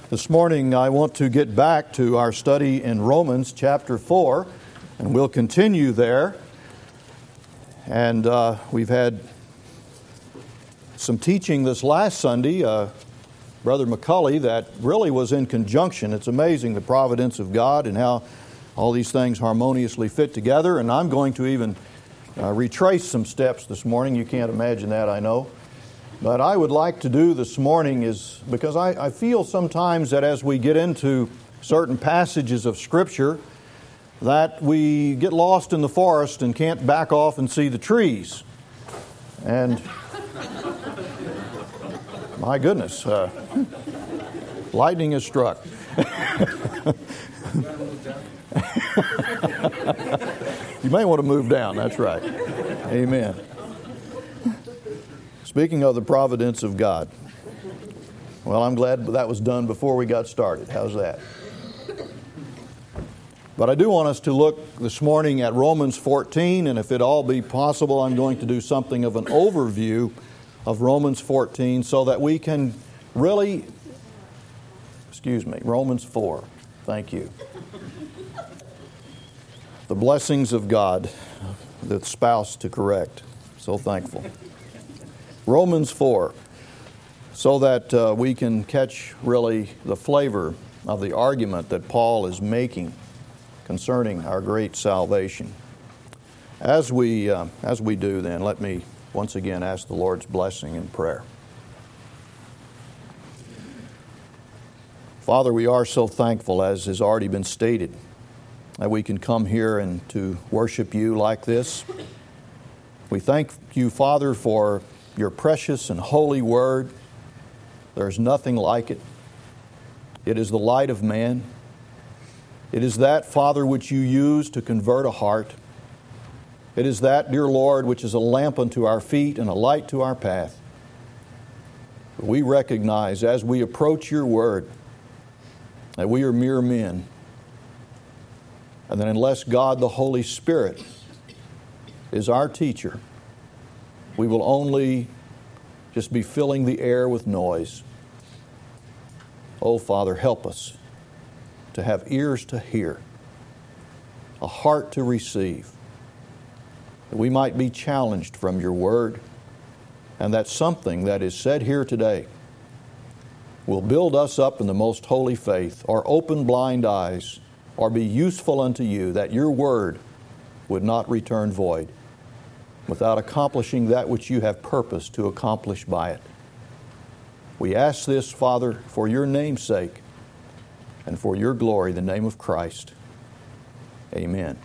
This morning I want to get back to our study in Romans chapter 4, and we'll continue there. And we've had some teaching this last Sunday, Brother McCulley, that really was in conjunction. It's amazing the providence of God and how all these things harmoniously fit together. And I'm going to even retrace some steps this morning. You can't imagine that, I know. But I would like to do this morning is, because I feel sometimes that as we get into certain passages of Scripture, that we get lost in the forest and can't back off and see the trees. And my goodness, lightning has struck. You may want to move down, that's right. Amen. Speaking of the providence of God, well, I'm glad that was done before we got started. How's that? But I do want us to look this morning at Romans 14, and if it all be possible, I'm going to do something of an overview of Romans 14 so that we can really, Romans 4. Thank you. The blessings of God, the spouse to correct. So thankful. Romans 4, so that we can catch really the flavor of the argument that Paul is making concerning our great salvation. As we do then, let me once again ask the Lord's blessing in prayer. Father, we are so thankful, as has already been stated, that we can come here and to worship you like this. We thank you, Father, for your precious and holy word. There's nothing like it. It is the light of man. It is that, Father, which you use to convert a heart. It is that, dear Lord, which is a lamp unto our feet and a light to our path. We recognize as we approach your word that we are mere men, and that unless God the Holy Spirit is our teacher, we will only just be filling the air with noise. Oh, Father, help us to have ears to hear, a heart to receive, that we might be challenged from your word, and that something that is said here today will build us up in the most holy faith, or open blind eyes, or be useful unto you, that your word would not return void, without accomplishing that which you have purposed to accomplish by it. We ask this, Father, for your name's sake and for your glory, the name of Christ. Amen.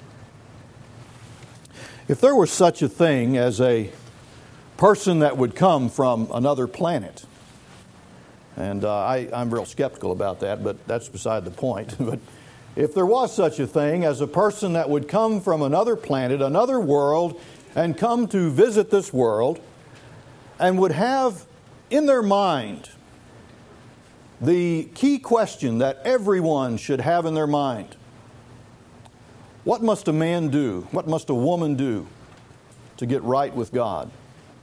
If there was such a thing as a person that would come from another planet, and I'm real skeptical about that, but that's beside the point. But if there was such a thing as a person that would come from another planet, another world, and come to visit this world, and would have in their mind the key question that everyone should have in their mind: what must a man do? What must a woman do to get right with God?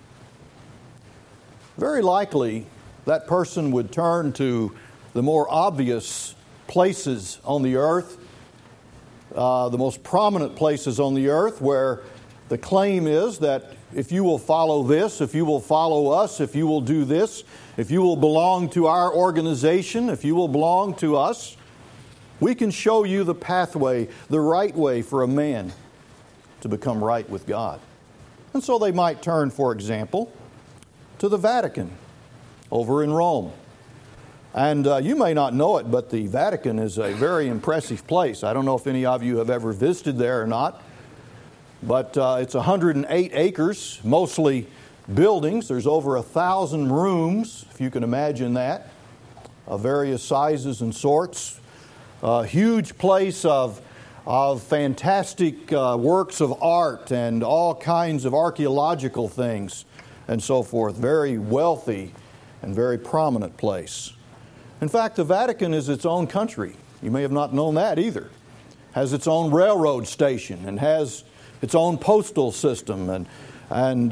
Very likely that person would turn to the more obvious places on the earth, the most prominent places on the earth, where the claim is that if you will follow this, if you will follow us, if you will do this, if you will belong to our organization, if you will belong to us, we can show you the pathway, the right way for a man to become right with God. And so they might turn, for example, to the Vatican over in Rome. And you may not know it, but the Vatican is a very impressive place. I don't know if any of you have ever visited there or not. But it's 108 acres, mostly buildings. There's over 1,000 rooms, if you can imagine that, of various sizes and sorts. A huge place of fantastic works of art and all kinds of archaeological things and so forth. Very wealthy and very prominent place. In fact, the Vatican is its own country. You may have not known that either. Has its own railroad station and has its own postal system and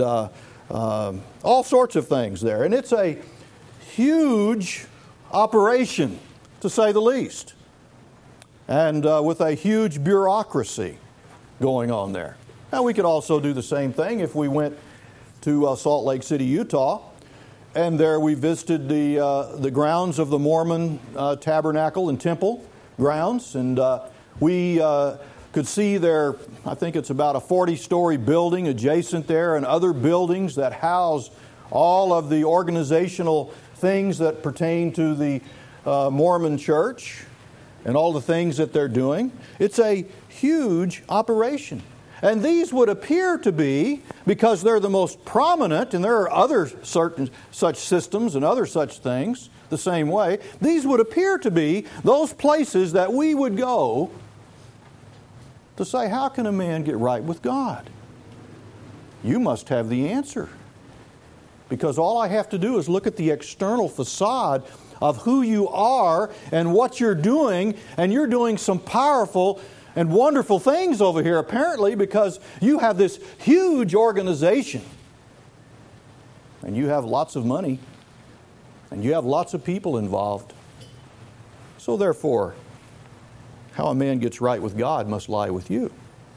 all sorts of things there. And it's a huge operation to say the least, and with a huge bureaucracy going on there. Now, we could also do the same thing if we went to Salt Lake City, Utah, and there we visited the grounds of the Mormon Tabernacle and Temple grounds, and we could see there, I think it's about a 40-story building adjacent there, and other buildings that house all of the organizational things that pertain to the Mormon Church and all the things that they're doing. It's a huge operation. And these would appear to be, because they're the most prominent, and there are other certain such systems and other such things the same way, these would appear to be those places that we would go to say, how can a man get right with God? You must have the answer. Because all I have to do is look at the external facade of who you are and what you're doing, and you're doing some powerful and wonderful things over here, apparently, because you have this huge organization. And you have lots of money. And you have lots of people involved. So therefore, how a man gets right with God must lie with you.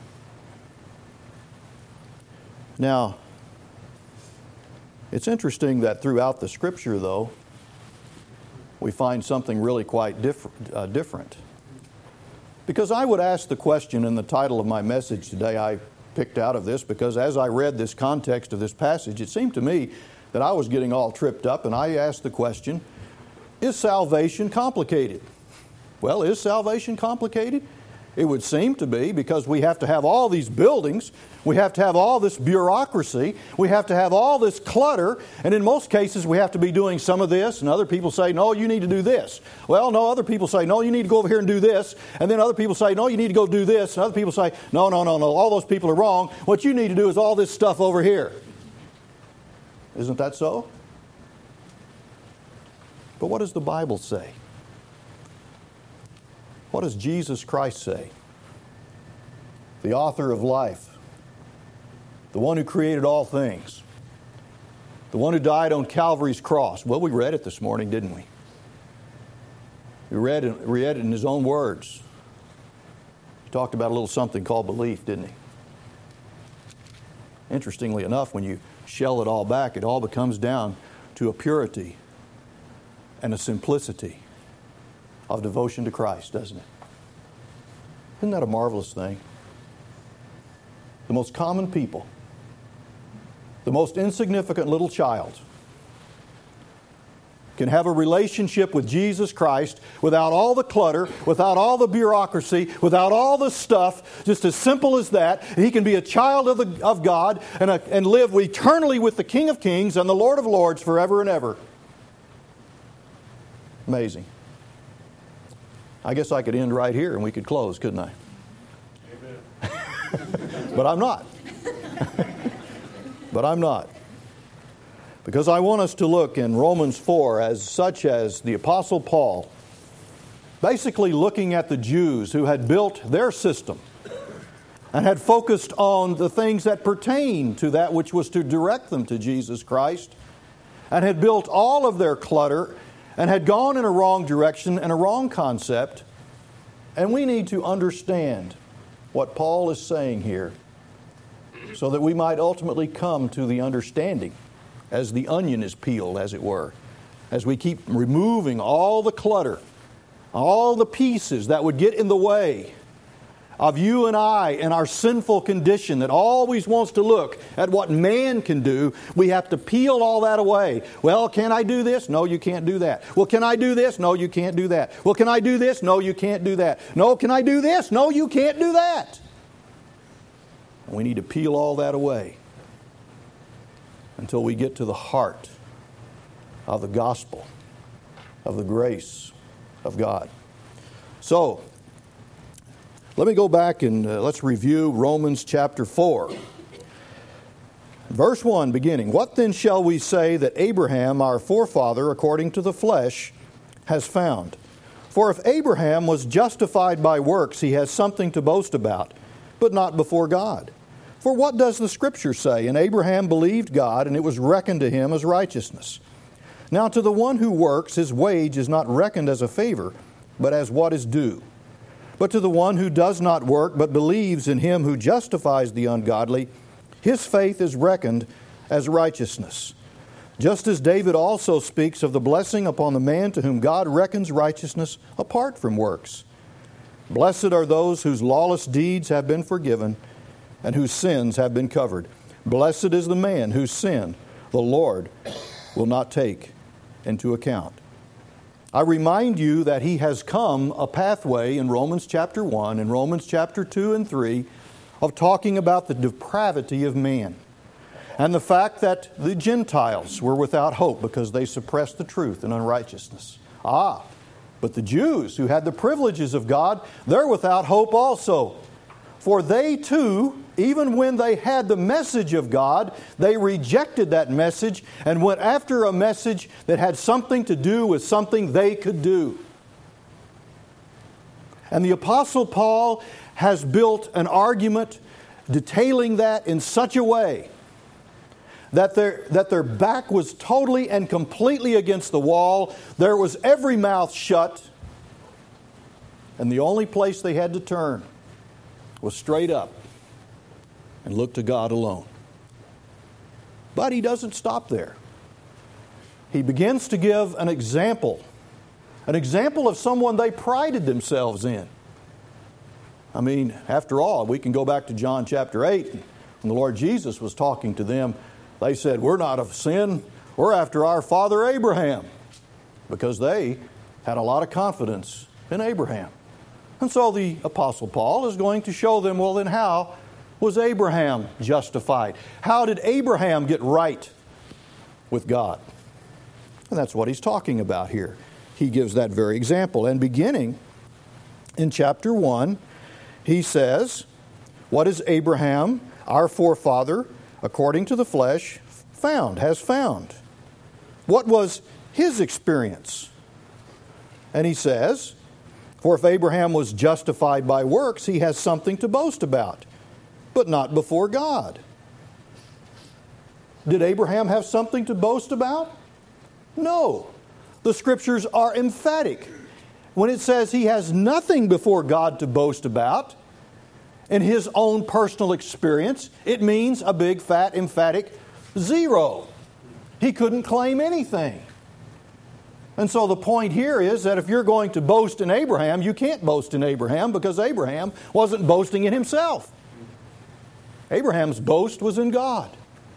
Now, it's interesting that throughout the Scripture, though, we find something really quite different. Because I would ask the question in the title of my message today, I picked out of this, because as I read this context of this passage, it seemed to me that I was getting all tripped up, and I asked the question, is salvation complicated? Well, is salvation complicated? It would seem to be, because we have to have all these buildings, we have to have all this bureaucracy, we have to have all this clutter, and in most cases we have to be doing some of this, and other people say, no, you need to do this. Well, no, other people say, no, you need to go over here and do this, and then other people say, no, you need to go do this, and other people say, no, all those people are wrong. What you need to do is all this stuff over here. Isn't that so? But what does the Bible say? What does Jesus Christ say? The author of life, the one who created all things, the one who died on Calvary's cross. Well, we read it this morning, didn't we? We read it in His own words. He talked about a little something called belief, didn't he? Interestingly enough, when you shell it all back, it all becomes down to a purity and a simplicity of devotion to Christ, doesn't it? Isn't that a marvelous thing? The most common people, the most insignificant little child, can have a relationship with Jesus Christ without all the clutter, without all the bureaucracy, without all the stuff, just as simple as that. He can be a child of God and live eternally with the King of Kings and the Lord of Lords forever and ever. Amazing. I guess I could end right here and we could close, couldn't I? Amen. But I'm not. But I'm not. Because I want us to look in Romans 4 as the Apostle Paul, basically looking at the Jews who had built their system and had focused on the things that pertain to that which was to direct them to Jesus Christ, and had built all of their clutter and had gone in a wrong direction and a wrong concept. And we need to understand what Paul is saying here so that we might ultimately come to the understanding as the onion is peeled, as it were, as we keep removing all the clutter, all the pieces that would get in the way of you and I and our sinful condition that always wants to look at what man can do. We have to peel all that away. Well, can I do this? No, you can't do that. Well, can I do this? No, you can't do that. Well, can I do this? No, you can't do that. No, can I do this? No, you can't do that. And we need to peel all that away until we get to the heart of the gospel, of the grace of God. So, let me go back and let's review Romans chapter 4. Verse 1 beginning, "What then shall we say that Abraham, our forefather, according to the flesh, has found? For if Abraham was justified by works, he has something to boast about, but not before God. For what does the Scripture say? And Abraham believed God, and it was reckoned to him as righteousness. Now to the one who works, his wage is not reckoned as a favor, but as what is due. But to the one who does not work, but believes in Him who justifies the ungodly, his faith is reckoned as righteousness. Just as David also speaks of the blessing upon the man to whom God reckons righteousness apart from works. Blessed are those whose lawless deeds have been forgiven and whose sins have been covered. Blessed is the man whose sin the Lord will not take into account. I remind you that He has come a pathway in Romans chapter 1 and Romans chapter 2 and 3 of talking about the depravity of man and the fact that the Gentiles were without hope because they suppressed the truth in unrighteousness. But the Jews who had the privileges of God, they're without hope also. For they too, even when they had the message of God, they rejected that message and went after a message that had something to do with something they could do. And the Apostle Paul has built an argument detailing that in such a way that their back was totally and completely against the wall. There was every mouth shut, and the only place they had to turn was straight up and look to God alone. But he doesn't stop there. He begins to give an example of someone they prided themselves in. I mean, after all, we can go back to John chapter 8. When the Lord Jesus was talking to them, they said, "We're not of sin. We're after our father Abraham." Because they had a lot of confidence in Abraham. And so the Apostle Paul is going to show them, well, then how was Abraham justified? How did Abraham get right with God? And that's what he's talking about here. He gives that very example. And beginning in chapter 1, he says, "What is Abraham, our forefather, according to the flesh, has found? What was his experience?" And he says, "For if Abraham was justified by works, he has something to boast about, but not before God." Did Abraham have something to boast about? No. The Scriptures are emphatic. When it says he has nothing before God to boast about in his own personal experience, it means a big, fat, emphatic zero. He couldn't claim anything. And so the point here is that if you're going to boast in Abraham, you can't boast in Abraham because Abraham wasn't boasting in himself. Abraham's boast was in God.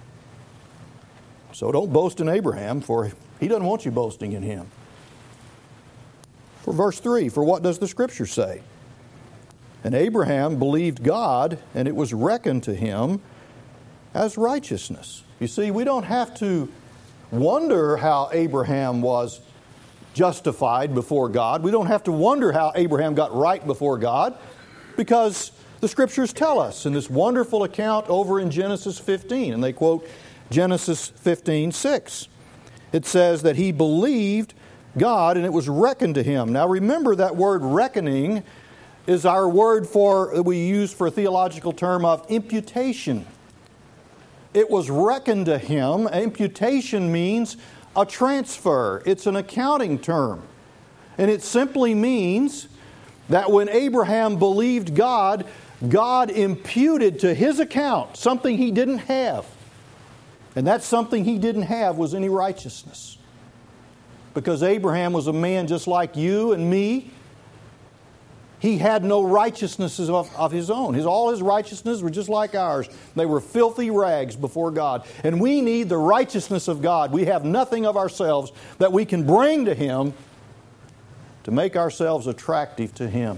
So don't boast in Abraham, for he doesn't want you boasting in him. For verse 3, for what does the Scripture say? "And Abraham believed God, and it was reckoned to him as righteousness." You see, we don't have to wonder how Abraham was justified before God. We don't have to wonder how Abraham got right before God, because the Scriptures tell us in this wonderful account over in Genesis 15, and they quote Genesis 15:6. It says that he believed God and it was reckoned to him. Now remember, that word reckoning is our word we use for a theological term of imputation. It was reckoned to him. Imputation means a transfer. It's an accounting term. And it simply means that when Abraham believed God, God imputed to his account something he didn't have. And that something he didn't have was any righteousness. Because Abraham was a man just like you and me. He had no righteousnesses of his own. All his righteousnesses were just like ours. They were filthy rags before God. And we need the righteousness of God. We have nothing of ourselves that we can bring to Him to make ourselves attractive to Him.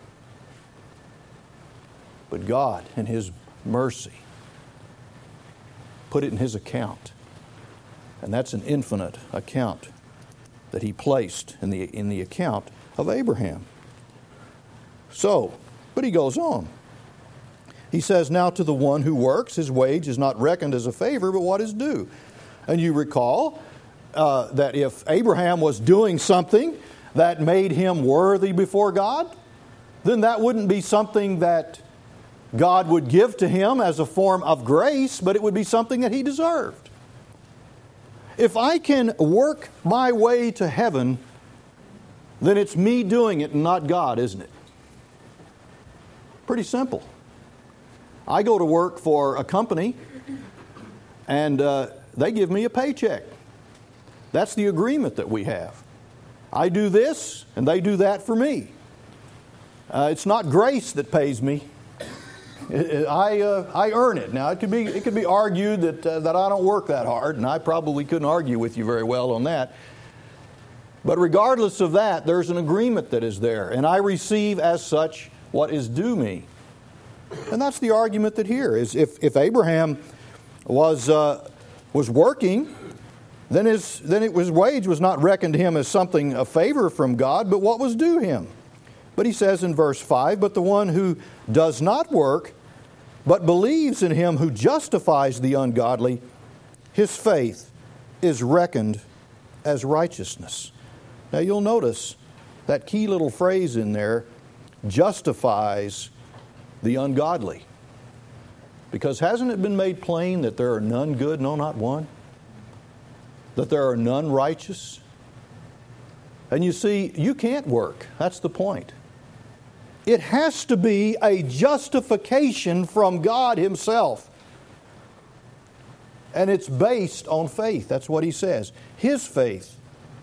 But God, in His mercy, put it in His account. And that's an infinite account that He placed in the account of Abraham. So, but he goes on. He says, "Now to the one who works, his wage is not reckoned as a favor, but what is due." And you recall that if Abraham was doing something that made him worthy before God, then that wouldn't be something that God would give to him as a form of grace, but it would be something that he deserved. If I can work my way to heaven, then it's me doing it and not God, isn't it? Pretty simple. I go to work for a company and they give me a paycheck. That's the agreement that we have. I do this and they do that for me. It's not grace that pays me. I earn it. Now it could be argued that I don't work that hard, and I probably couldn't argue with you very well on that. But regardless of that, there's an agreement that is there, and I receive as such what is due me. And that's the argument that here is if Abraham was working, then his wage was not reckoned to him as something, a favor from God, but what was due him. But he says in verse 5, but the one who does not work, but believes in him who justifies the ungodly, his faith is reckoned as righteousness. Now you'll notice that key little phrase in there, justifies the ungodly. Because hasn't it been made plain that there are none good, no, not one? That there are none righteous? And you see, you can't work. That's the point. It has to be a justification from God Himself. And it's based on faith. That's what he says. His faith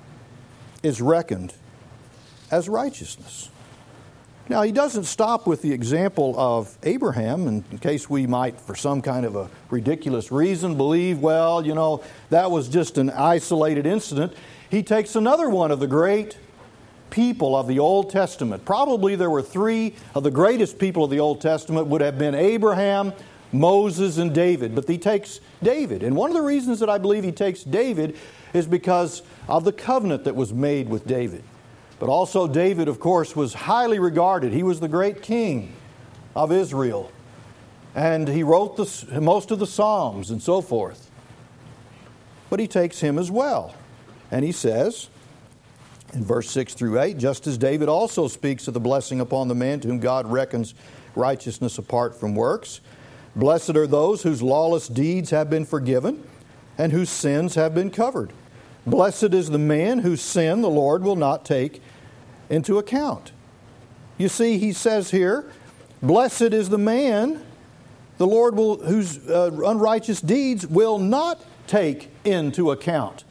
is reckoned as righteousness. Now, he doesn't stop with the example of Abraham, in case we might, for some kind of a ridiculous reason, believe, well, that was just an isolated incident. He takes another one of the great people of the Old Testament. Probably there were three of the greatest people of the Old Testament would have been Abraham, Moses, and David. But he takes David. And one of the reasons that I believe he takes David is because of the covenant that was made with David. But also David, of course, was highly regarded. He was the great king of Israel. And he wrote most of the Psalms and so forth. But he takes him as well. And he says, in verse 6 through 8, just as David also speaks of the blessing upon the man to whom God reckons righteousness apart from works. Blessed are those whose lawless deeds have been forgiven and whose sins have been covered. Blessed is the man whose sin the Lord will not take into account. You see, he says here, blessed is the man the Lord will, whose unrighteous deeds will not take into account.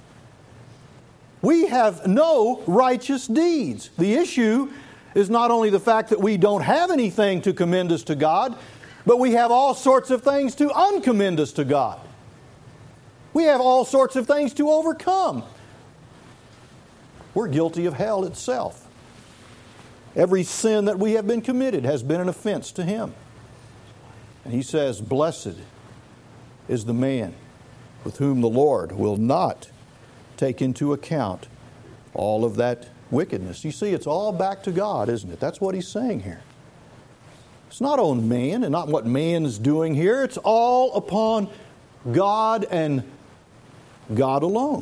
We have no righteous deeds. The issue is not only the fact that we don't have anything to commend us to God, but we have all sorts of things to uncommend us to God. We have all sorts of things to overcome. We're guilty of hell itself. Every sin that we have been committed has been an offense to Him. And He says, blessed is the man with whom the Lord will not take into account all of that wickedness. You see, it's all back to God, isn't it? That's what he's saying here. It's not on man and not what man is doing here. It's all upon God and God alone.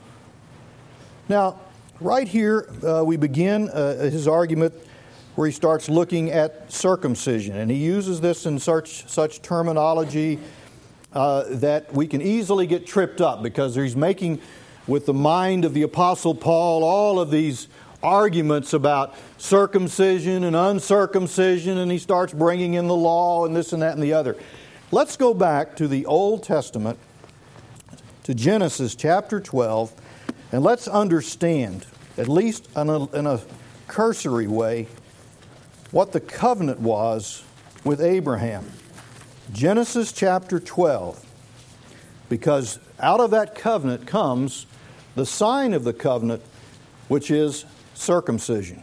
Now, right here we begin his argument where he starts looking at circumcision. And he uses this in such terminology that we can easily get tripped up because he's making, with the mind of the Apostle Paul, all of these arguments about circumcision and uncircumcision, and he starts bringing in the law and this and that and the other. Let's go back to the Old Testament, to Genesis chapter 12, and let's understand, at least in a cursory way, what the covenant was with Abraham. Genesis chapter 12, because out of that covenant comes the sign of the covenant, which is circumcision.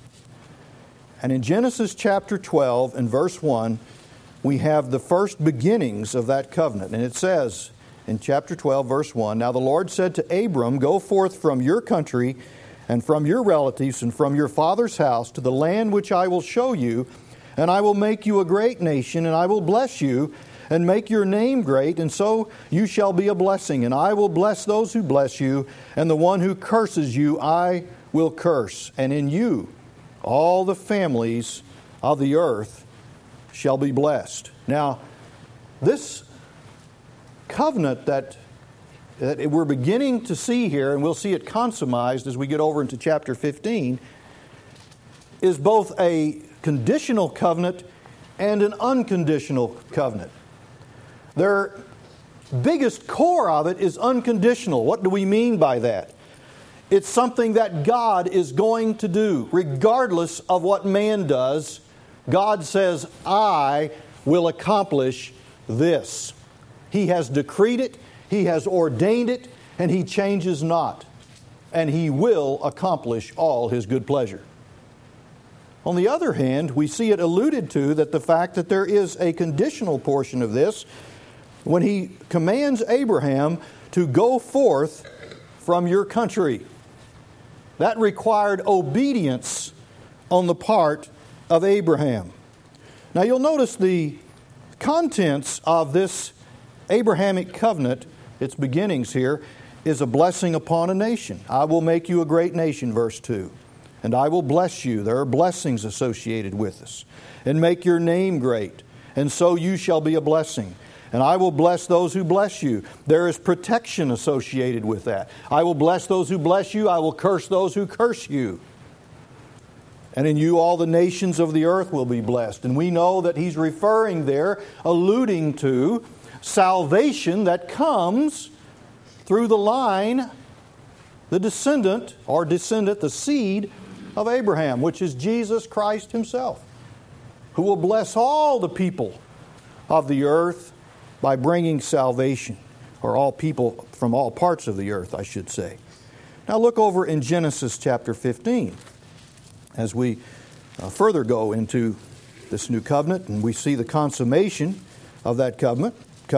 And in Genesis chapter 12 and verse 1, we have the first beginnings of that covenant. And it says in chapter 12, verse 1, now the Lord said to Abram, go forth from your country and from your relatives and from your father's house to the land which I will show you, and I will make you a great nation, and I will bless you and make your name great, and so you shall be a blessing. And I will bless those who bless you, and the one who curses you I will curse. And in you all the families of the earth shall be blessed. Now, this covenant that we're beginning to see here, and we'll see it consummated as we get over into chapter 15, is both a conditional covenant and an unconditional covenant. Their biggest core of it is unconditional. What do we mean by that? It's something that God is going to do, regardless of what man does. God says, I will accomplish this. He has decreed it, He has ordained it, and He changes not. And He will accomplish all His good pleasure. On the other hand, we see it alluded to that the fact that there is a conditional portion of this when He commands Abraham to go forth from your country. That required obedience on the part of Abraham. Now you'll notice the contents of this Abrahamic covenant, its beginnings here, is a blessing upon a nation. I will make you a great nation, verse 2. And I will bless you. There are blessings associated with this. And make your name great. And so you shall be a blessing. And I will bless those who bless you. There is protection associated with that. I will bless those who bless you. I will curse those who curse you. And in you all the nations of the earth will be blessed. And we know that he's referring there, alluding to salvation that comes through the line, the descendant, the seed of Abraham, which is Jesus Christ Himself, who will bless all the people of the earth by bringing salvation, or all people from all parts of the earth, I should say. Now look over in Genesis chapter 15 as we further go into this new covenant, and we see the consummation of that covenant.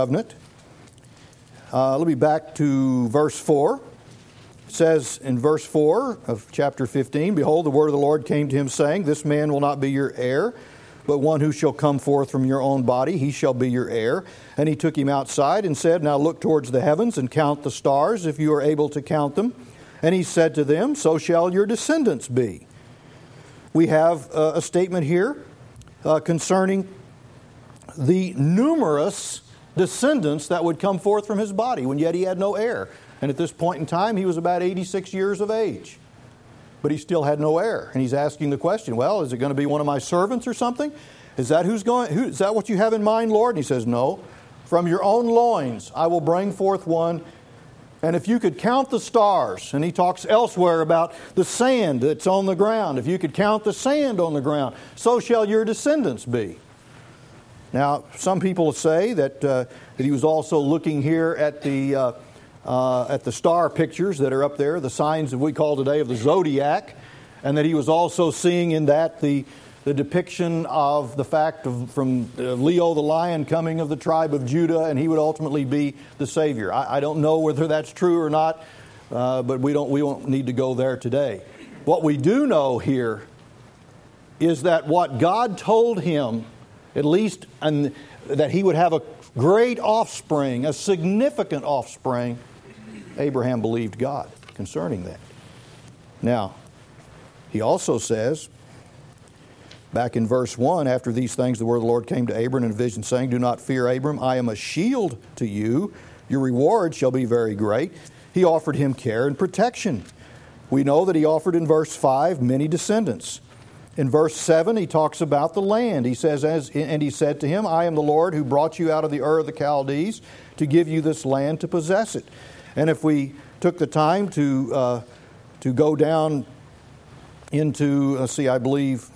Let me back to verse 4. It says in verse 4 of chapter 15, Behold, the word of the Lord came to him, saying, This man will not be your heir, but one who shall come forth from your own body, he shall be your heir. And he took him outside and said, Now look towards the heavens and count the stars, if you are able to count them. And he said to them, So shall your descendants be. We have a statement here concerning the numerous descendants that would come forth from his body, when yet he had no heir. And at this point in time, he was about 86 years of age. But he still had no heir. And he's asking the question, well, is it going to be one of my servants or something? Is that is that what you have in mind, Lord? And he says, no. From your own loins I will bring forth one. And if you could count the stars, and he talks elsewhere about the sand that's on the ground. If you could count the sand on the ground, so shall your descendants be. Now, some people say that he was also looking here at the star pictures that are up there, the signs that we call today of the zodiac, and that he was also seeing in that the depiction of the fact of from Leo the lion coming of the tribe of Judah, and he would ultimately be the Savior. I don't know whether that's true or not, but we won't need to go there today. What we do know here is that what God told him, at least, and that he would have a great offspring, a significant offspring, Abraham believed God concerning that. Now, he also says, back in verse 1, after these things the word of the Lord came to Abram in a vision, saying, Do not fear, Abram, I am a shield to you. Your reward shall be very great. He offered him care and protection. We know that he offered in verse 5 many descendants. In verse 7, he talks about the land. He says, And he said to him, I am the Lord who brought you out of the Ur of the Chaldees to give you this land to possess it. And if we took the time to go down into, I believe,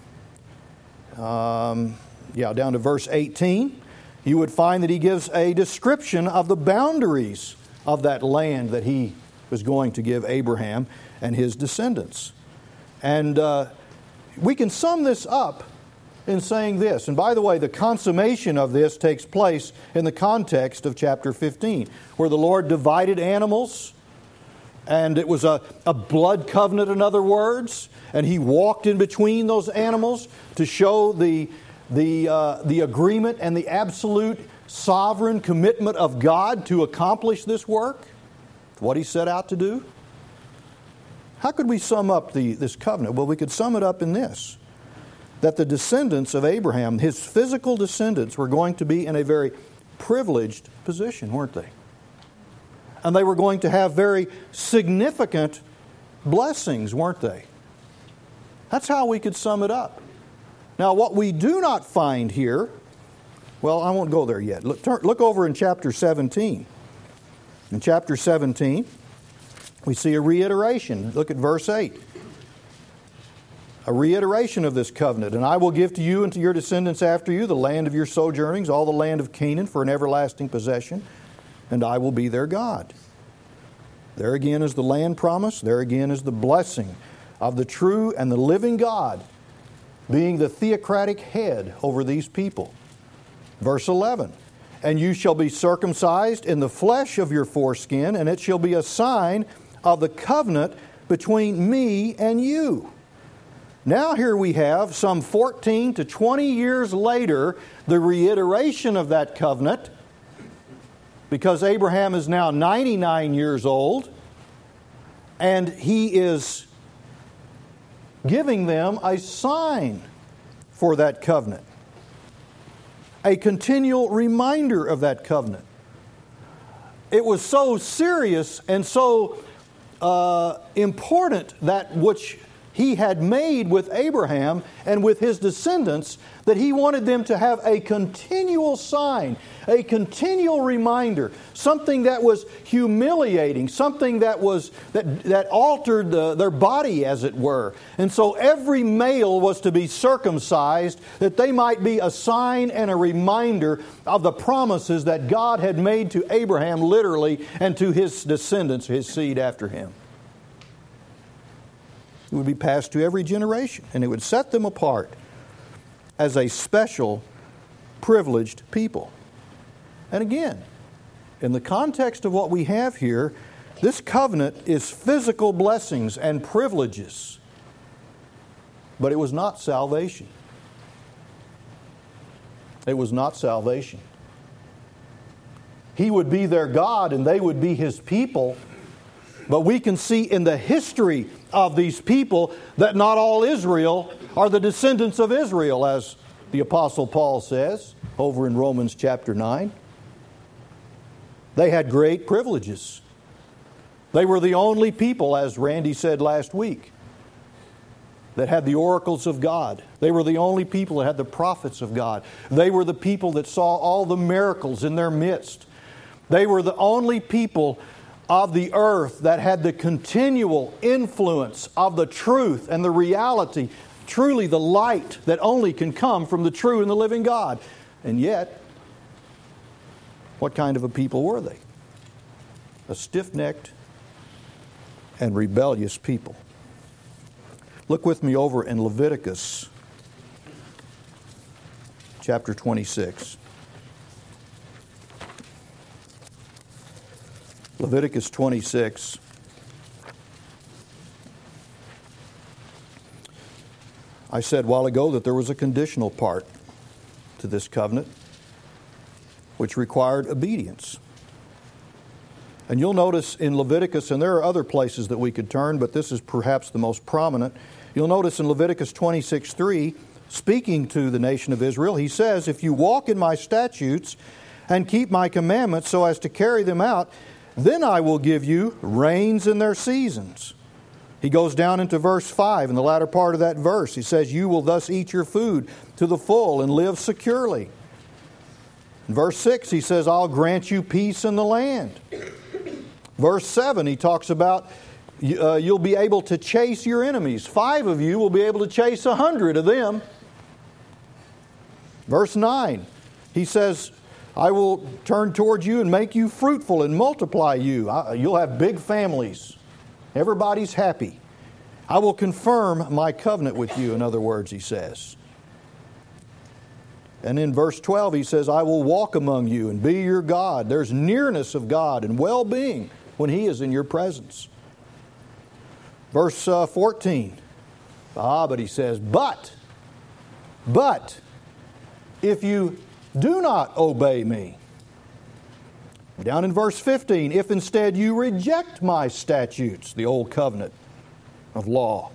down to verse 18, you would find that he gives a description of the boundaries of that land that he was going to give Abraham and his descendants. And we can sum this up in saying this. And by the way, the consummation of this takes place in the context of chapter 15, where the Lord divided animals, and it was a blood covenant, in other words, and He walked in between those animals to show the agreement and the absolute sovereign commitment of God to accomplish this work, what He set out to do. How could we sum up this covenant? Well, we could sum it up in this, that the descendants of Abraham, his physical descendants, were going to be in a very privileged position, weren't they? And they were going to have very significant blessings, weren't they? That's how we could sum it up. Now, what we do not find here, well, I won't go there yet. Look over in chapter 17. In chapter 17, we see a reiteration. Look at verse 8. A reiteration of this covenant. And I will give to you and to your descendants after you the land of your sojournings, all the land of Canaan for an everlasting possession, and I will be their God. There again is the land promise. There again is the blessing of the true and the living God being the theocratic head over these people. Verse 11, and you shall be circumcised in the flesh of your foreskin, and it shall be a sign of the covenant between me and you. Now here we have, some 14 to 20 years later, the reiteration of that covenant, because Abraham is now 99 years old, and he is giving them a sign for that covenant. A continual reminder of that covenant. It was so serious and so important, that which he had made with Abraham and with his descendants, that he wanted them to have a continual sign, a continual reminder, something that was humiliating, something that altered their body, as it were. And so every male was to be circumcised, that they might be a sign and a reminder of the promises that God had made to Abraham, literally, and to his descendants, his seed after him. It would be passed to every generation, and it would set them apart as a special, privileged people. And again, in the context of what we have here, this covenant is physical blessings and privileges, but it was not salvation. It was not salvation. He would be their God and they would be His people. But we can see in the history of these people that not all Israel are the descendants of Israel, as the Apostle Paul says over in Romans chapter 9. They had great privileges. They were the only people, as Randy said last week, that had the oracles of God. They were the only people that had the prophets of God. They were the people that saw all the miracles in their midst. They were the only people of the earth that had the continual influence of the truth and the reality, truly the light that only can come from the true and the living God. And yet, what kind of a people were they? A stiff-necked and rebellious people. Look with me over in Leviticus chapter 26. Leviticus 26. I said a while ago that there was a conditional part to this covenant which required obedience. And you'll notice in Leviticus, and there are other places that we could turn, but this is perhaps the most prominent. You'll notice in Leviticus 26:3, speaking to the nation of Israel, he says, if you walk in my statutes and keep my commandments so as to carry them out, then I will give you rains in their seasons. He goes down into verse 5, in the latter part of that verse. He says, you will thus eat your food to the full and live securely. In verse 6, he says, I'll grant you peace in the land. Verse 7, he talks about you'll be able to chase your enemies. 5 of you will be able to chase 100 of them. Verse 9, he says, I will turn towards you and make you fruitful and multiply you. You'll have big families. Everybody's happy. I will confirm my covenant with you, in other words, he says. And in verse 12, he says, I will walk among you and be your God. There's nearness of God and well-being when He is in your presence. Verse 14. But he says, but if you do not obey me. Down in verse 15, if instead you reject my statutes, the old covenant of law.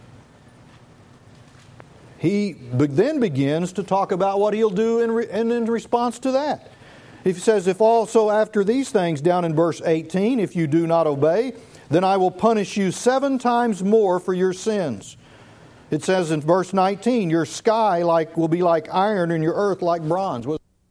He then begins to talk about what He'll do in response to that. He says, if also after these things, down in verse 18, if you do not obey, then I will punish you 7 times more for your sins. It says in verse 19, your sky will be like iron and your earth like bronze.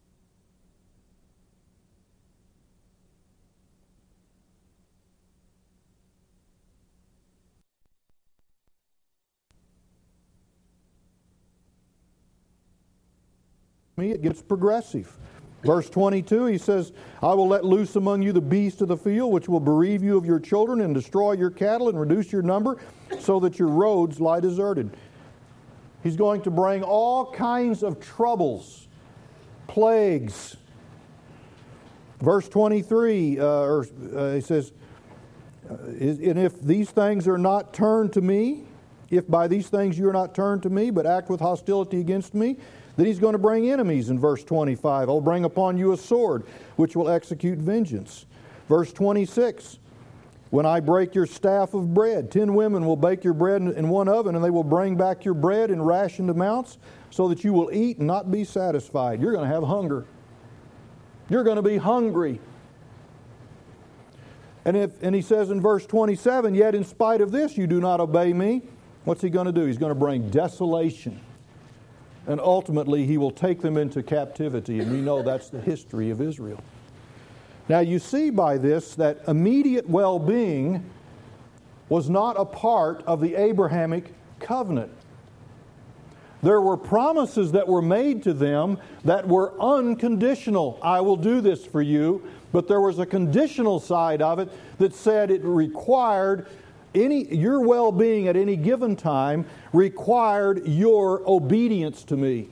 It gets progressive. Verse 22, he says, I will let loose among you the beast of the field, which will bereave you of your children and destroy your cattle and reduce your number, so that your roads lie deserted. He's going to bring all kinds of troubles, plagues. Verse 23, he says, and if these things are not turned to me, if by these things you are not turned to me, but act with hostility against me, then he's going to bring enemies in verse 25. I'll bring upon you a sword, which will execute vengeance. Verse 26, when I break your staff of bread, 10 women will bake your bread in one oven, and they will bring back your bread in rationed amounts, so that you will eat and not be satisfied. You're going to have hunger. You're going to be hungry. And he says in verse 27, yet in spite of this you do not obey me. What's he going to do? He's going to bring desolation. And ultimately, he will take them into captivity. And we know that's the history of Israel. Now, you see by this that immediate well-being was not a part of the Abrahamic covenant. There were promises that were made to them that were unconditional. I will do this for you. But there was a conditional side of it that said it required your well-being at any given time required your obedience to me.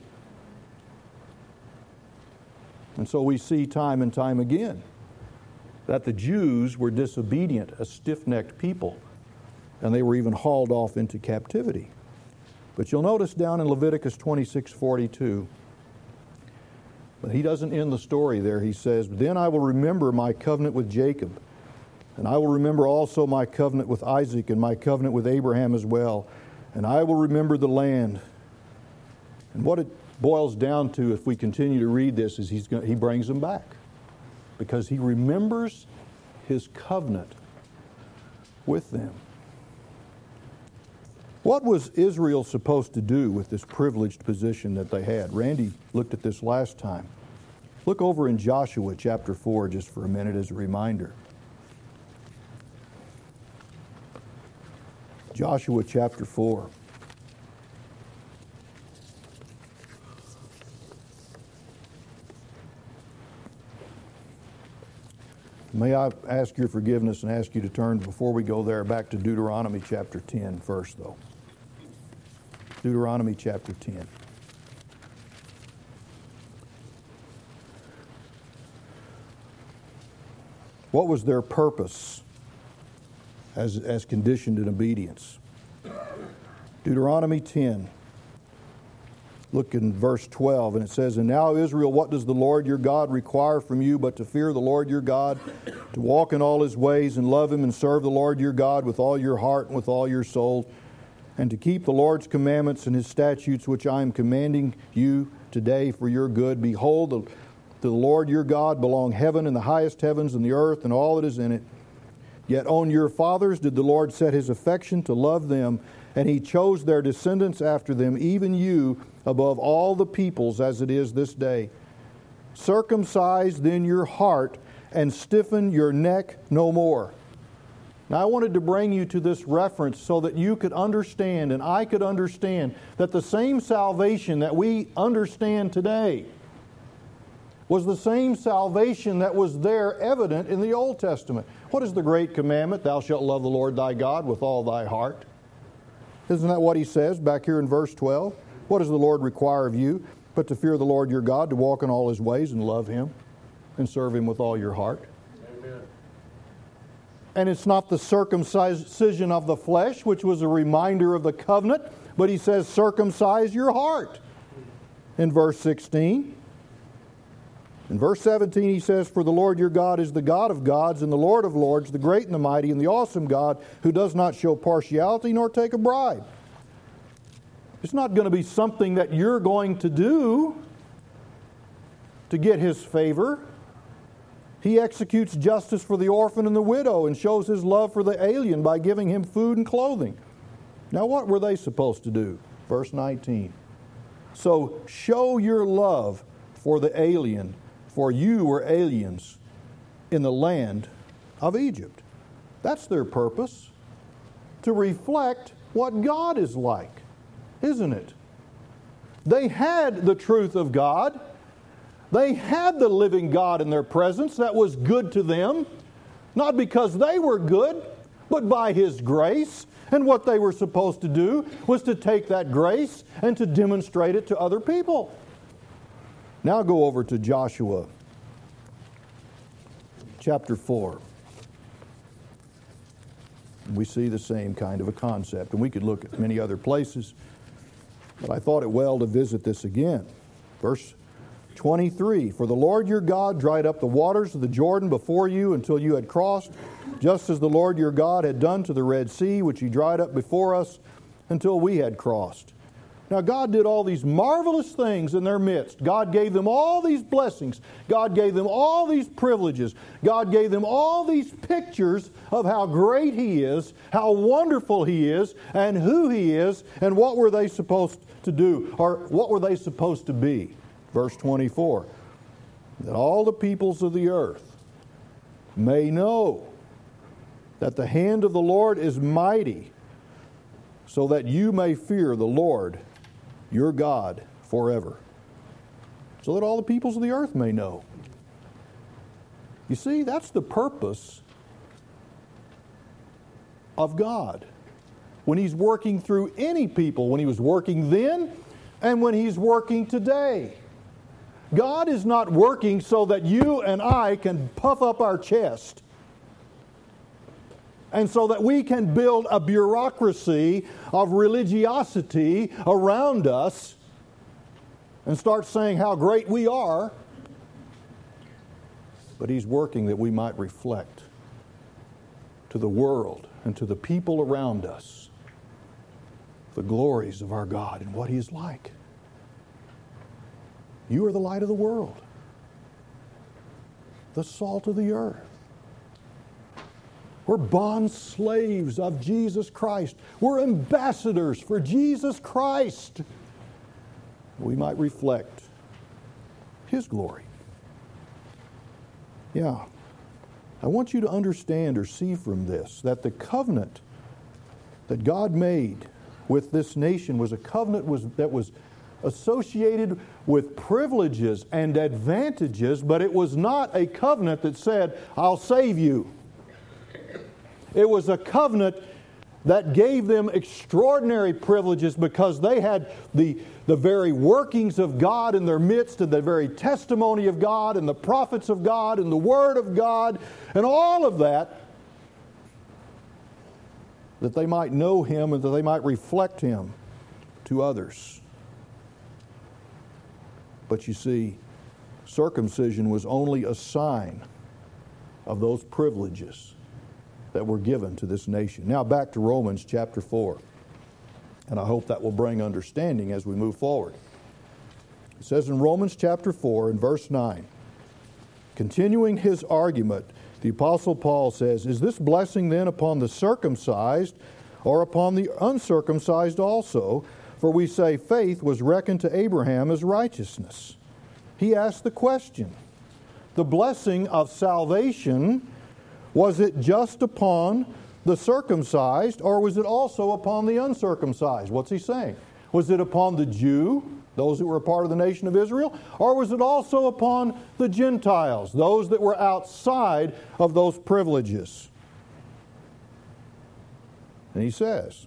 And so we see time and time again that the Jews were disobedient, a stiff-necked people, and they were even hauled off into captivity. But you'll notice down in Leviticus 26:42, but he doesn't end the story there. He says, then I will remember my covenant with Jacob, and I will remember also my covenant with Isaac and my covenant with Abraham as well. And I will remember the land. And what it boils down to, if we continue to read this, is he brings them back. Because he remembers his covenant with them. What was Israel supposed to do with this privileged position that they had? Randy looked at this last time. Look over in Joshua chapter 4 just for a minute as a reminder. Joshua chapter 4. May I ask your forgiveness and ask you to turn, before we go there, back to Deuteronomy chapter 10 first, though. Deuteronomy chapter 10. What was their purpose as conditioned in obedience? Deuteronomy 10. Look in verse 12, and it says, and now, Israel, what does the Lord your God require from you but to fear the Lord your God, to walk in all his ways and love him and serve the Lord your God with all your heart and with all your soul, and to keep the Lord's commandments and his statutes which I am commanding you today for your good? Behold, to the Lord your God belong heaven and the highest heavens and the earth and all that is in it. Yet on your fathers did the Lord set his affection to love them, and he chose their descendants after them, even you, above all the peoples as it is this day. Circumcise then your heart and stiffen your neck no more. Now I wanted to bring you to this reference so that you could understand and I could understand that the same salvation that we understand today was the same salvation that was there evident in the Old Testament. What is the great commandment? Thou shalt love the Lord thy God with all thy heart. Isn't that what he says back here in verse 12? What does the Lord require of you but to fear the Lord your God, to walk in all his ways and love him and serve him with all your heart? Amen. And it's not the circumcision of the flesh, which was a reminder of the covenant, but he says circumcise your heart in verse 16. In verse 17 he says, for the Lord your God is the God of gods and the Lord of lords, the great and the mighty and the awesome God, who does not show partiality nor take a bribe. It's not going to be something that you're going to do to get his favor. He executes justice for the orphan and the widow and shows his love for the alien by giving him food and clothing. Now what were they supposed to do? Verse 19. So show your love for the alien, for you were aliens in the land of Egypt. That's their purpose, to reflect what God is like, isn't it? They had the truth of God. They had the living God in their presence that was good to them, not because they were good, but by His grace. And what they were supposed to do was to take that grace and to demonstrate it to other people. Now go over to Joshua chapter 4. We see the same kind of a concept. And we could look at many other places, but I thought it well to visit this again. Verse 23, for the Lord your God dried up the waters of the Jordan before you until you had crossed, just as the Lord your God had done to the Red Sea, which He dried up before us until we had crossed. Now God did all these marvelous things in their midst. God gave them all these blessings. God gave them all these privileges. God gave them all these pictures of how great He is, how wonderful He is, and who He is, and what were they supposed to do, or what were they supposed to be. Verse 24, that all the peoples of the earth may know that the hand of the Lord is mighty, so that you may fear the Lord your God forever. So that all the peoples of the earth may know. You see, that's the purpose of God. When He's working through any people, when He was working then and when He's working today. God is not working so that you and I can puff up our chest and so that we can build a bureaucracy of religiosity around us and start saying how great we are. But He's working that we might reflect to the world and to the people around us the glories of our God and what He is like. You are the light of the world, the salt of the earth. We're bond slaves of Jesus Christ. We're ambassadors for Jesus Christ. We might reflect His glory. Yeah. I want you to understand or see from this that the covenant that God made with this nation was a covenant that was associated with privileges and advantages, but it was not a covenant that said, I'll save you. It was a covenant that gave them extraordinary privileges because they had the very workings of God in their midst, and the very testimony of God, and the prophets of God, and the Word of God, and all of that they might know Him and that they might reflect Him to others. But you see, circumcision was only a sign of those privileges that were given to this nation. Now back to Romans chapter 4. And I hope that will bring understanding as we move forward. It says in Romans chapter 4 and verse 9, continuing his argument, the Apostle Paul says, is this blessing then upon the circumcised or upon the uncircumcised also? For we say faith was reckoned to Abraham as righteousness. He asked the question, the blessing of salvation, was it just upon the circumcised, or was it also upon the uncircumcised? What's he saying? Was it upon the Jew, those that were a part of the nation of Israel, or was it also upon the Gentiles, those that were outside of those privileges? And he says,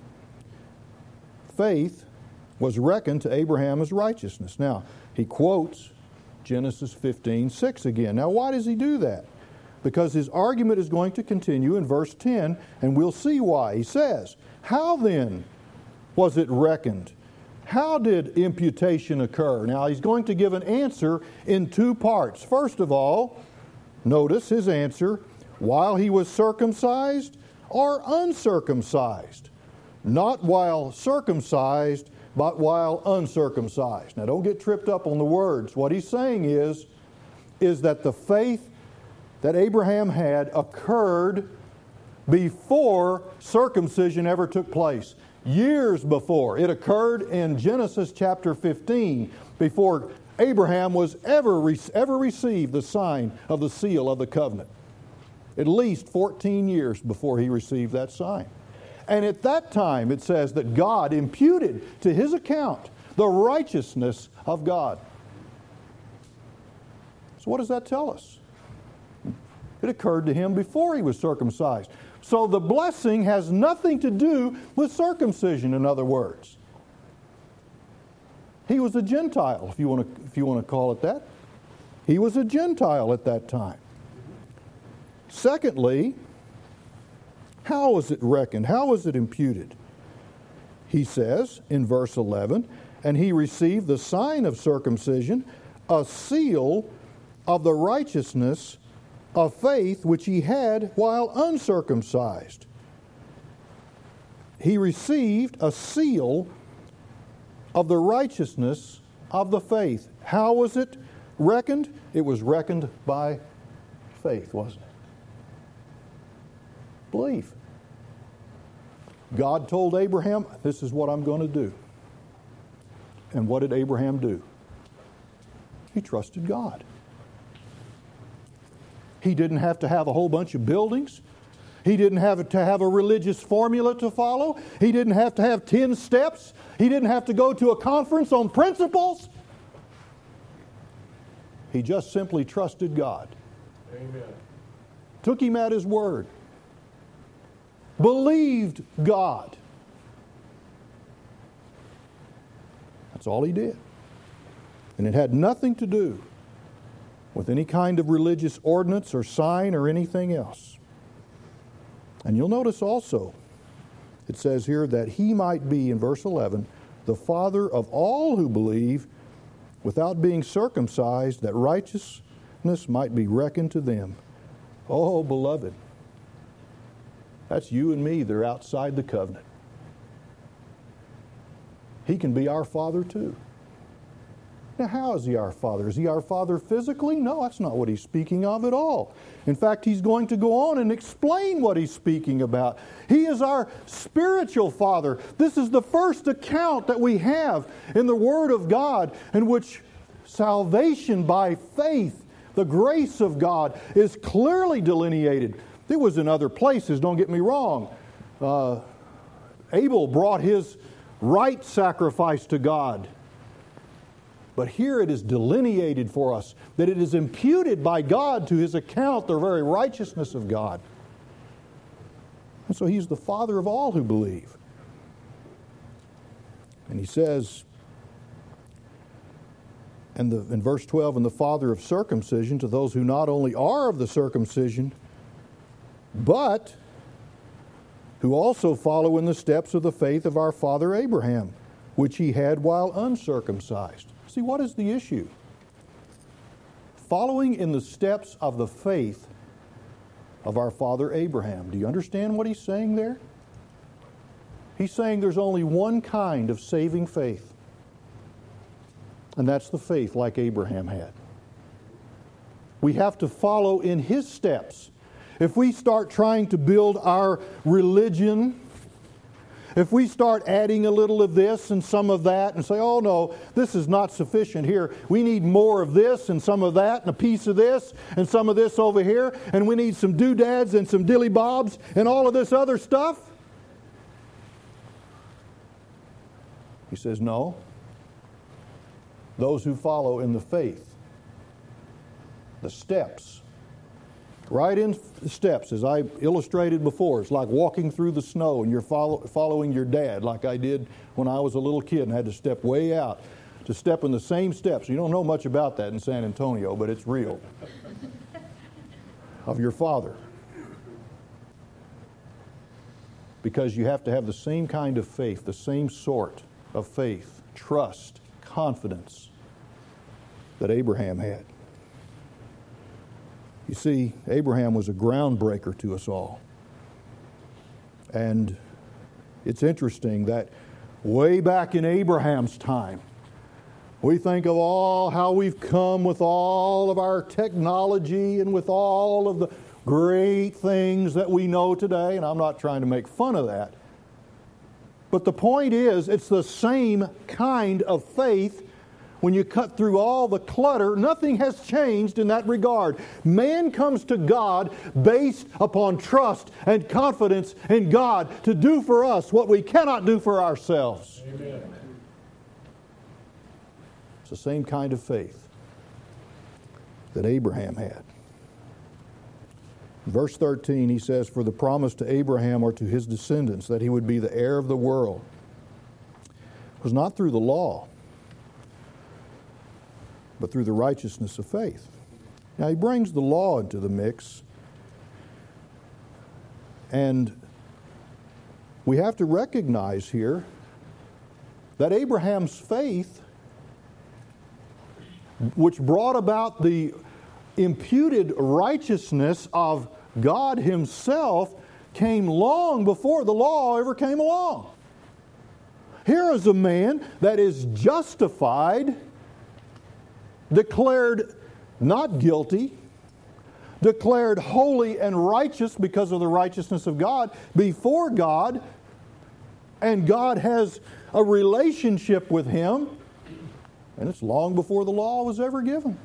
faith was reckoned to Abraham as righteousness. Now, he quotes Genesis 15:6 again. Now, why does he do that? Because his argument is going to continue in verse 10, and we'll see why. He says, how then was it reckoned? How did imputation occur? Now, he's going to give an answer in two parts. First of all, notice his answer, while he was circumcised or uncircumcised. Not while circumcised, but while uncircumcised. Now, don't get tripped up on the words. What he's saying is that the faith that Abraham had occurred before circumcision ever took place. Years before. It occurred in Genesis chapter 15, before Abraham was ever received the sign of the seal of the covenant. At least 14 years before he received that sign. And at that time it says that God imputed to his account the righteousness of God. So what does that tell us? It occurred to him before he was circumcised. So the blessing has nothing to do with circumcision, in other words. He was a Gentile, if you want to call it that. He was a Gentile at that time. Secondly, how was it reckoned? How was it imputed? He says in verse 11, and he received the sign of circumcision, a seal of the righteousness of faith which he had while uncircumcised. He received a seal of the righteousness of the faith. How was it reckoned? It was reckoned by faith, wasn't it? Belief. God told Abraham, this is what I'm going to do. And what did Abraham do? He trusted God. He didn't have to have a whole bunch of buildings. He didn't have to have a religious formula to follow. He didn't have to have 10 steps. He didn't have to go to a conference on principles. He just simply trusted God. Amen. Took him at his word. Believed God. That's all he did. And it had nothing to do with any kind of religious ordinance or sign or anything else. And you'll notice also, it says here that he might be, in verse 11, the father of all who believe without being circumcised, that righteousness might be reckoned to them. Oh, beloved, that's you and me. They're outside the covenant. He can be our Father too. Now, how is He our Father? Is He our Father physically? No, that's not what He's speaking of at all. In fact, He's going to go on and explain what He's speaking about. He is our spiritual Father. This is the first account that we have in the Word of God in which salvation by faith, the grace of God, is clearly delineated. It was in other places, don't get me wrong. Abel brought his right sacrifice to God. But here it is delineated for us that it is imputed by God to His account the very righteousness of God. And so He's the Father of all who believe. And He says, in verse 12, and the Father of circumcision to those who not only are of the circumcision, but who also follow in the steps of the faith of our father Abraham, which he had while uncircumcised. See, what is the issue? Following in the steps of the faith of our father Abraham. Do you understand what he's saying there? He's saying there's only one kind of saving faith. And that's the faith like Abraham had. We have to follow in his steps. If we start trying to build our religion, if we start adding a little of this and some of that and say, oh no, this is not sufficient here. We need more of this and some of that and a piece of this and some of this over here. And we need some doodads and some dilly bobs and all of this other stuff. He says, no. Those who follow in the faith, the steps, right in the steps, as I illustrated before, it's like walking through the snow and you're following your dad, like I did when I was a little kid and had to step way out to step in the same steps. You don't know much about that in San Antonio, but it's real. Of your father. Because you have to have the same kind of faith, the same sort of faith, trust, confidence that Abraham had. You see, Abraham was a groundbreaker to us all. And it's interesting that way back in Abraham's time, we think of all how we've come with all of our technology and with all of the great things that we know today, and I'm not trying to make fun of that. But the point is, it's the same kind of faith. When you cut through all the clutter, nothing has changed in that regard. Man comes to God based upon trust and confidence in God to do for us what we cannot do for ourselves. Amen. It's the same kind of faith that Abraham had. In verse 13, he says, "For the promise to Abraham or to his descendants that he would be the heir of the world was not through the law, but through the righteousness of faith." Now he brings the law into the mix, and we have to recognize here that Abraham's faith, which brought about the imputed righteousness of God Himself, came long before the law ever came along. Here is a man that is justified, declared not guilty, declared holy and righteous because of the righteousness of God before God, and God has a relationship with him, and it's long before the law was ever given.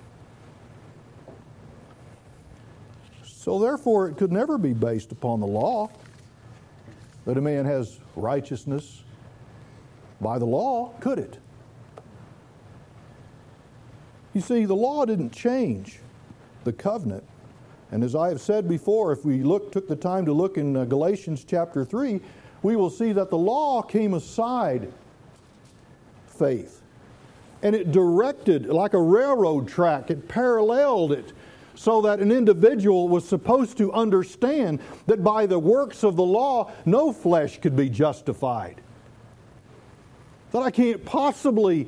So therefore, it could never be based upon the law that a man has righteousness by the law, could it? You see, the law didn't change the covenant. And as I have said before, if we took the time to look in Galatians chapter 3, we will see that the law came aside faith. And it directed, like a railroad track, it paralleled it, so that an individual was supposed to understand that by the works of the law, no flesh could be justified. That I can't possibly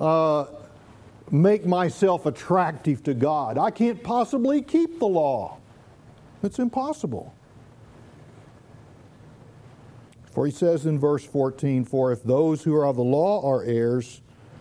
make myself attractive to God. I can't possibly keep the law. It's impossible. For he says in verse 14, "For if those who are of the law are heirs,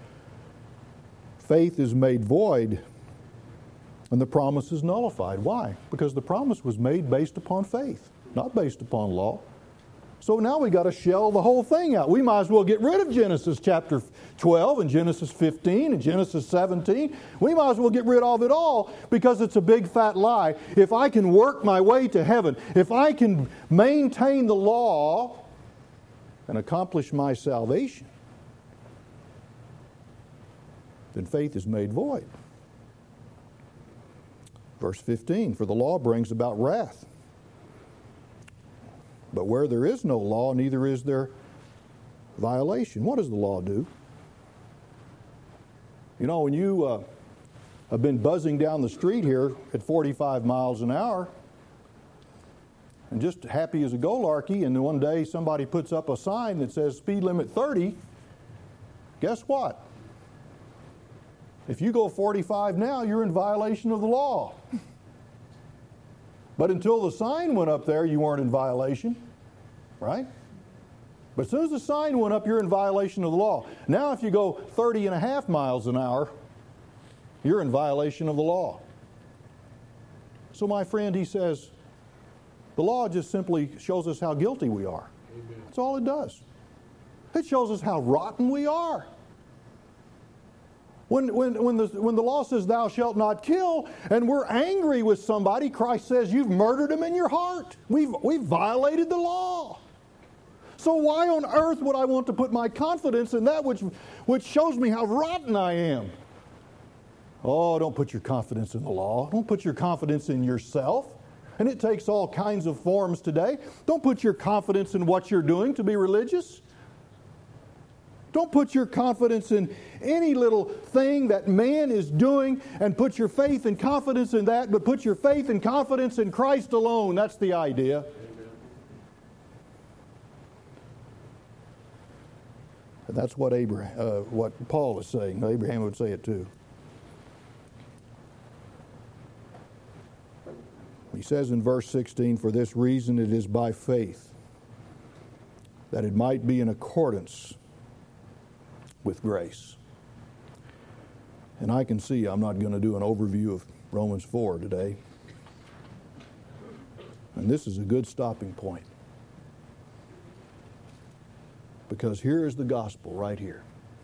faith is made void, and the promise is nullified." Why? Because the promise was made based upon faith, not based upon law. So now we got to shell the whole thing out. We might as well get rid of Genesis chapter 12 and Genesis 15 and Genesis 17. We might as well get rid of it all because it's a big fat lie. If I can work my way to heaven, if I can maintain the law and accomplish my salvation, then faith is made void. Verse 15, "For the law brings about wrath. But where there is no law, neither is there violation." What does the law do? You know, when you have been buzzing down the street here at 45 miles an hour and just happy as a go-larky, and then one day somebody puts up a sign that says speed limit 30, guess what? If you go 45 now, you're in violation of the law. But until the sign went up there, you weren't in violation, right? But as soon as the sign went up, you're in violation of the law. Now if you go 30 and a half miles an hour, you're in violation of the law. So my friend, he says, the law just simply shows us how guilty we are. Amen. That's all it does. It shows us how rotten we are. When the law says thou shalt not kill, and we're angry with somebody, Christ says you've murdered him in your heart. We've violated the law. So why on earth would I want to put my confidence in that which shows me how rotten I am? Oh, don't put your confidence in the law. Don't put your confidence in yourself. And it takes all kinds of forms today. Don't put your confidence in what you're doing to be religious. Don't put your confidence in any little thing that man is doing and put your faith and confidence in that, but put your faith and confidence in Christ alone. That's the idea. Amen. And that's what what Paul is saying. Abraham would say it too. He says in verse 16, "For this reason it is by faith, that it might be in accordance with grace." And I can see I'm not going to do an overview of Romans 4 today. And this is a good stopping point. Because here is the gospel right here.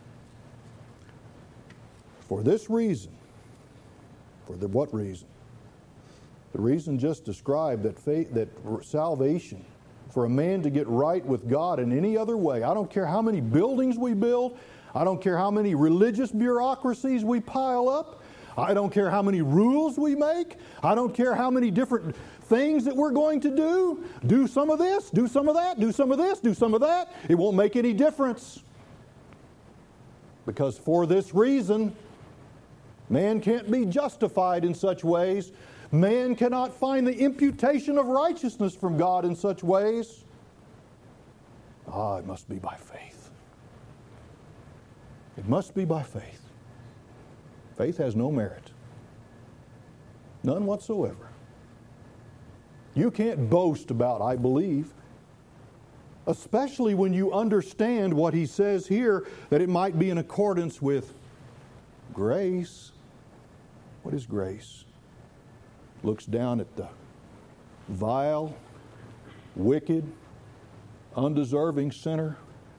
For this reason, what reason? The reason just described, that salvation, for a man to get right with God in any other way, I don't care how many buildings we build, I don't care how many religious bureaucracies we pile up, I don't care how many rules we make, I don't care how many different things that we're going to do. Do some of this, do some of that, do some of this, do some of that. It won't make any difference. Because for this reason, man can't be justified in such ways. Man cannot find the imputation of righteousness from God in such ways. It must be by faith. It must be by faith. Faith has no merit. None whatsoever. You can't boast about, I believe, especially when you understand what he says here, that it might be in accordance with grace. What is grace? Looks down at the vile, wicked, undeserving sinner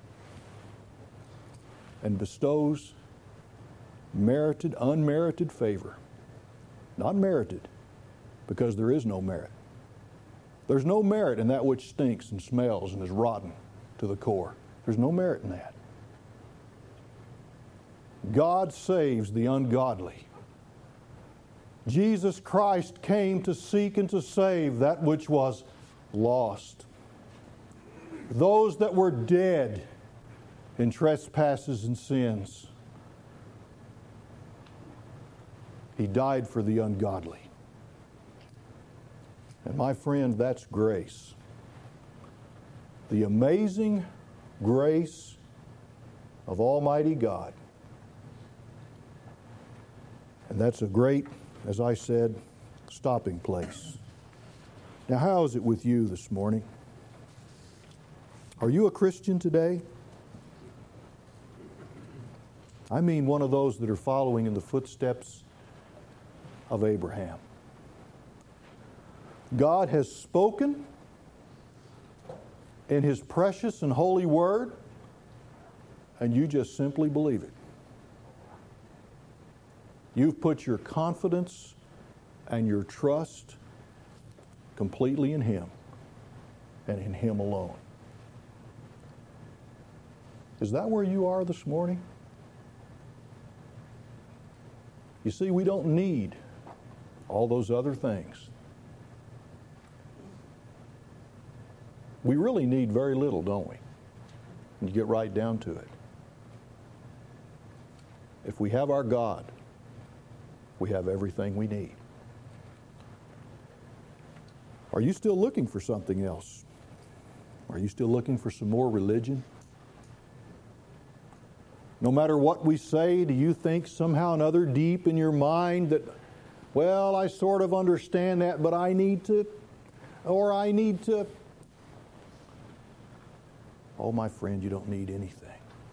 and bestows merited, unmerited favor. Not merited, because there is no merit. There's no merit in that which stinks and smells and is rotten to the core. There's no merit in that. God saves the ungodly. Jesus Christ came to seek and to save that which was lost. Those that were dead in trespasses and sins. He died for the ungodly. And my friend, that's grace. The amazing grace of Almighty God. And that's a great, as I said, stopping place. Now, how is it with you this morning? Are you a Christian today? I mean one of those that are following in the footsteps of Abraham. God has spoken in His precious and holy word, and you just simply believe it. You've put your confidence and your trust completely in Him and in Him alone. Is that where you are this morning? You see, we don't need all those other things. We really need very little, don't we? When you get right down to it. If we have our God, we have everything we need. Are you still looking for something else? Are you still looking for some more religion? No matter what we say, do you think somehow or another deep in your mind that, well, I sort of understand that, but I need to. Oh, my friend, you don't need anything.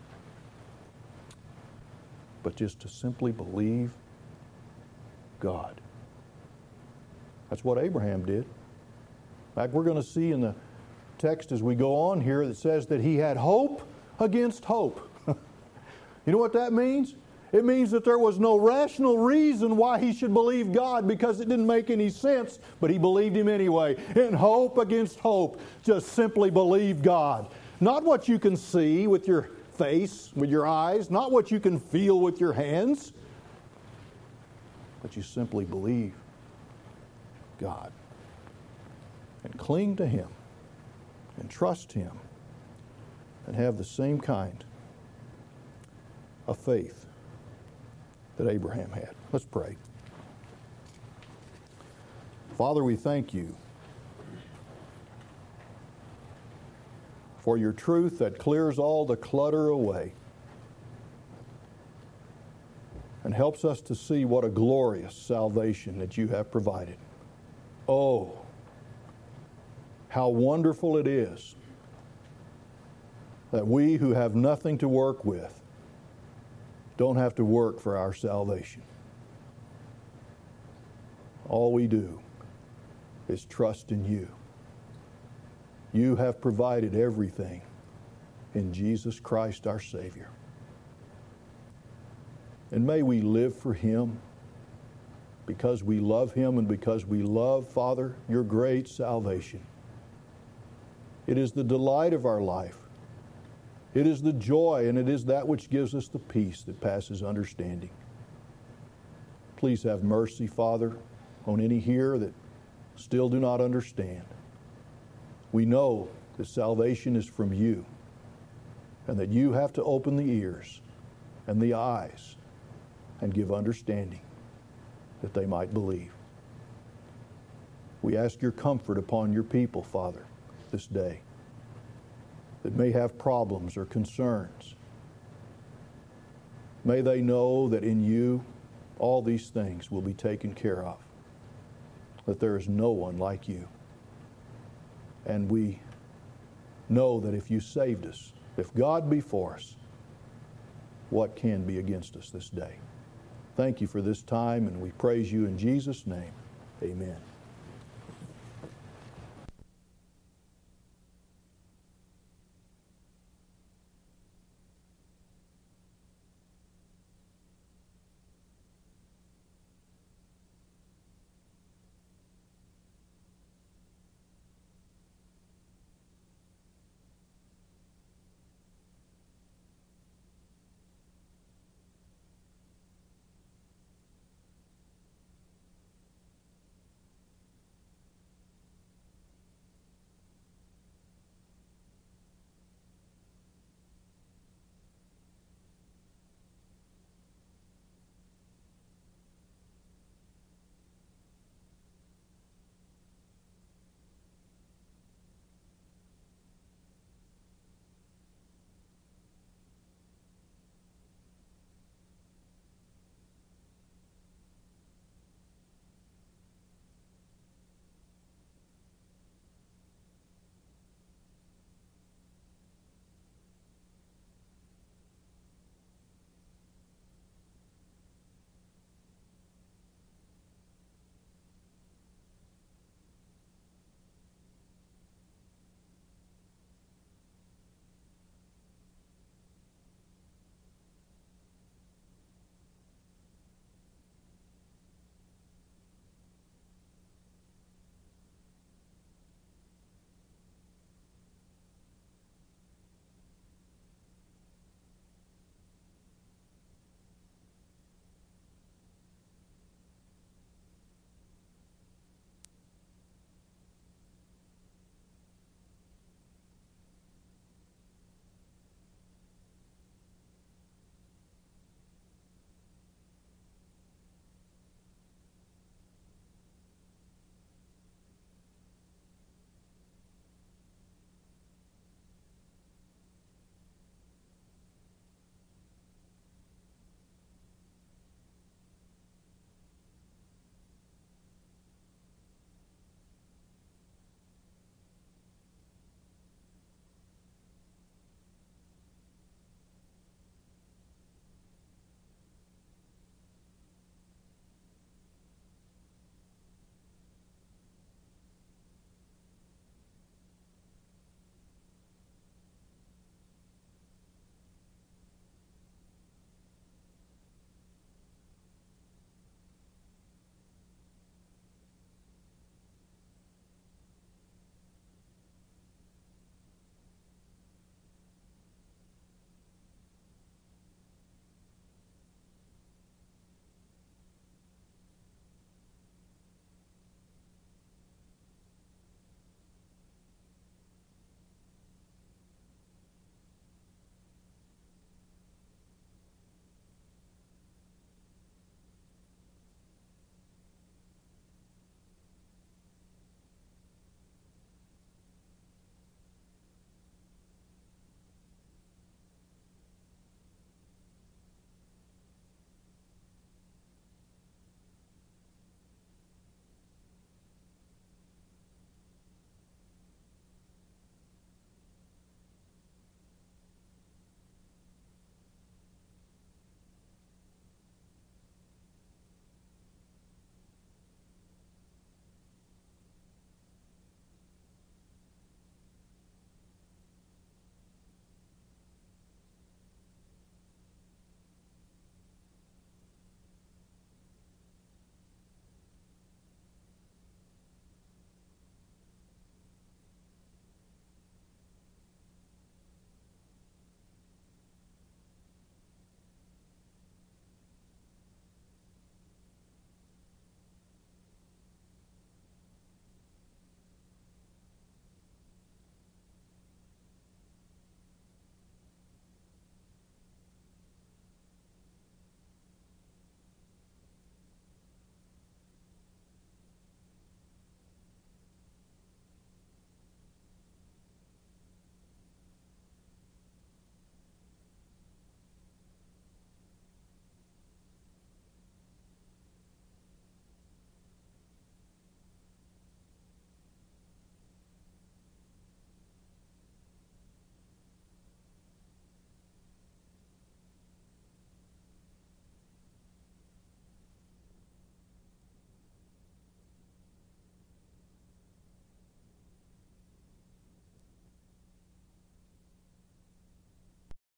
But just to simply believe God. That's what Abraham did. In fact, we're going to see in the text as we go on here that says that he had hope against hope. You know what that means? It means that there was no rational reason why he should believe God because it didn't make any sense, but he believed Him anyway. In hope against hope, just simply believe God. Not what you can see with your face, with your eyes, not what you can feel with your hands, but you simply believe God and cling to Him and trust Him and have the same kind of faith that Abraham had. Let's pray. Father, we thank You for Your truth that clears all the clutter away and helps us to see what a glorious salvation that You have provided. Oh, how wonderful it is that we who have nothing to work with don't have to work for our salvation. All we do is trust in You You have provided everything in Jesus Christ our Savior. And may we live for Him because we love Him and because we love, Father, your great salvation. It is the delight of our life. It is the joy, and it is that which gives us the peace that passes understanding. Please have mercy, Father, on any here that still do not understand. We know that salvation is from you, and that you have to open the ears and the eyes and give understanding that they might believe. We ask your comfort upon your people, Father, this day, that may have problems or concerns. May they know that in you all these things will be taken care of, that there is no one like you. And we know that if you saved us, if God be for us, what can be against us this day? Thank you for this time, and we praise you in Jesus' name. Amen.